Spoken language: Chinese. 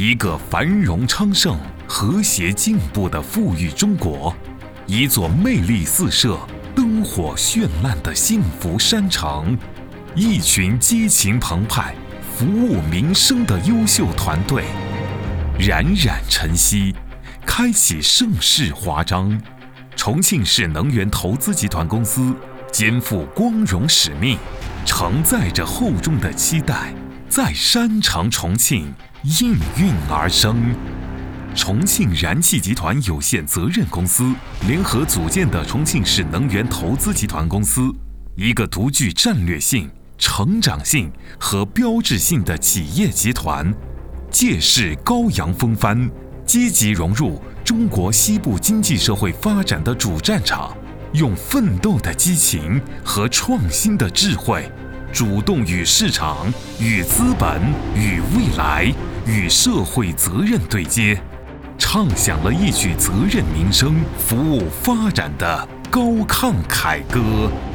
一个繁荣昌盛、和谐进步的富裕中国，一座魅力四射、灯火绚烂的幸福山城，一群激情澎湃、服务民生的优秀团队，冉冉晨曦，开启盛世华章。重庆市能源投资集团公司肩负光荣使命，承载着厚重的期待，在山城重庆应运而生。重庆燃气集团有限责任公司联合组建的重庆市能源投资集团公司，一个独具战略性、成长性和标志性的企业集团，借势高扬风帆，积极融入中国西部经济社会发展的主战场，用奋斗的激情和创新的智慧，主动与市场、与资本、与未来、与社会责任对接，唱响了一曲责任民生、服务发展的高亢凯歌。